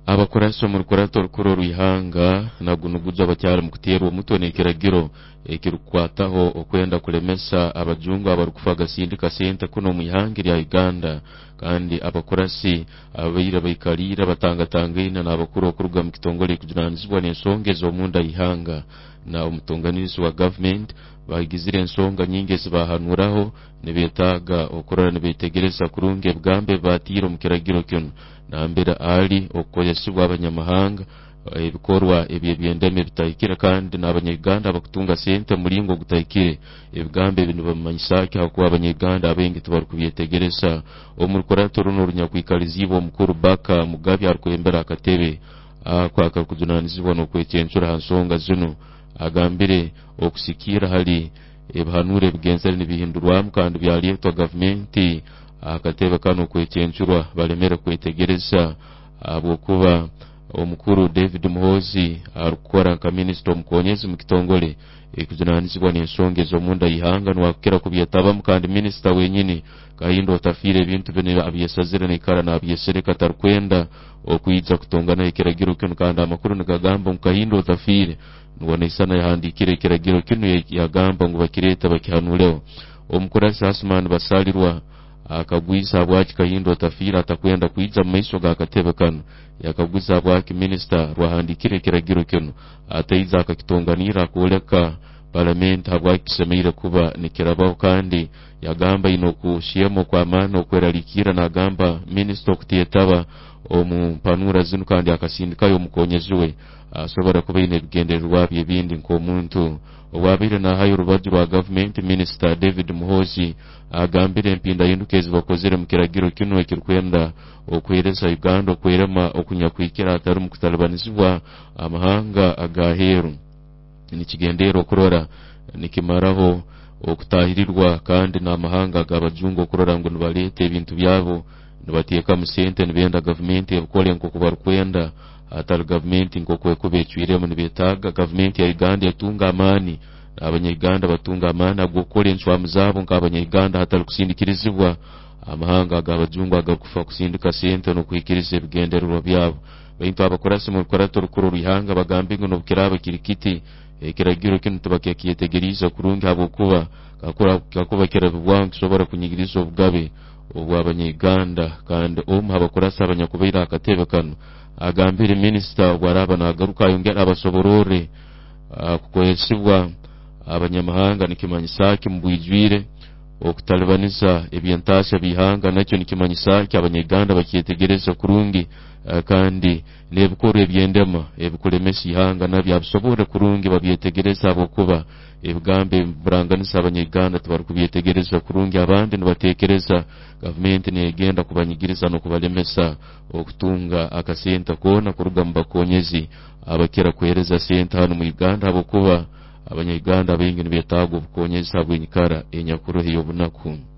abakorasi mu rukurato rukuru rwihanga nagunuguza abacyara mu kuterwa mutone kiragiro kirukwataho okwenda kulemesa abajungu abarukufa gasindika sente kuno mu ihanga rya Uganda kandi abakorasi abayira bayikalira batangatangina n'abakuru okuruga mu kitongole kugiranizwa n'ensonga zo munda ihanga na umutunganizi wa government bagizire ensonga nyingi zibahanuraho nibetaga okorana nibitegereza kurunge bwambe batiro mu kiragiro kino nambera ali okoyesibwa abanyamahanga ibikorwa ebyendeme bitayikira kandi n'abanyaganda bakutunga sente mulingo gutayikire ibigambe bino bamanyisaki hakuba abanyaganda abengi tubarukubyetegereza omurikorato runo runyakwikalizibo mukuru baka mugabi arukwembera akatebe kwaka kujunanizibwa no kwecensura hansonga zino agambire okusikira hali ebihanure bigenzere nibihindurwamu kandi byaliyetwa gavumenti akatebe kano kwecensura balemera kwetegereza abokuba omukuru David Muhozi arukora nka minister omukonyezi mu kitongole ekujunanizibwa n'ensonga zo munda ihanga nwakira kubyetaba kandi minister wenyini kahindo tafire ebintu bene abyesazira n'ikara na abyesereka tarkwenda okuyitsa kutongana ikiragiro kino kandi amakuru nigagamba mukahindo tafire nuwana isana yahandikire ikiragiro kino yagamba ngo bakireta bakihanuleho omukurasi Hasman basalirwa akagwiza abwaki kahindo tafira atakwenda kuyitsa mu maiso ga katebe kano yakagwiza abwaki minister rwahandikire ikiragiro kino ataiza akakitonganira kuleka parliament abwaki semeire kuba nikirabaho kandi yagamba ino kushiyemo kwa mano kweralikira nagamba minister okutiyetaba omumpanura zinu kandi akasindikayo mukonyeziwe asobora kuba ine bigendererwa byebindi nk'omuntu obwabire na hayo rubaju rwa government minister David Muhozi agambire empinda yindukezi bakozere mu kiragiro kino ekirkwenda okwereza Uganda okwerema okunyakwikira atari mu kutalibanizibwa amahanga agaheru nikigendero kurora nikimaraho okutahirirwa kandi n'amahanga gabajungo kurora ngo nibalete ibintu byabo nibateka mu sente nibenda government ekole nko kubarkwenda atari government nko kwekubecwiremo nibetaga government ya Uganda yatunga amani abanyaganda batunga amani agokole nswamu zabo nk'abanyaganda hatari kusindikirizibwa amahanga agabajungo agakufa kusindika sente no kwikiriza ebigendererwa byabo bayintu abakorasi mu rukurato rukuru rwihanga bagambingo no bukiraba kirikiti ekiragiro kino tubakekiyetegeriza kurungi abokuba kakuba kirabwangu sobora kunyigiriza obugabe obw'abanyaganda kandi abakorasi abanyakubaira akatebe kano agambire minister waraba nagaruka yongera abasoborore kukoyesibwa abanyamahanga nikimanyisaki mbwijwire okutalibaniza ebyentasha bihanga nakyo nikimanyisaki abanyaganda bakietegereza kurungi kandi nebikoro ebyendema ebikulemesa ihanga nabyo abisobore kurungi babyetegereza abokuba ebigambe buranganisa abanyaganda tubarukubyetegereza kurungi abandi nibatekereza government negenda kubanyigiriza no kubalemesa okutunga akasenta kona kuruga mbakonyezi abakira kuhereza senta hano mu Uganda abokuba abanyaganda bengi nibetago bukonyezi abwenyikara enyakuru hiyo bunaku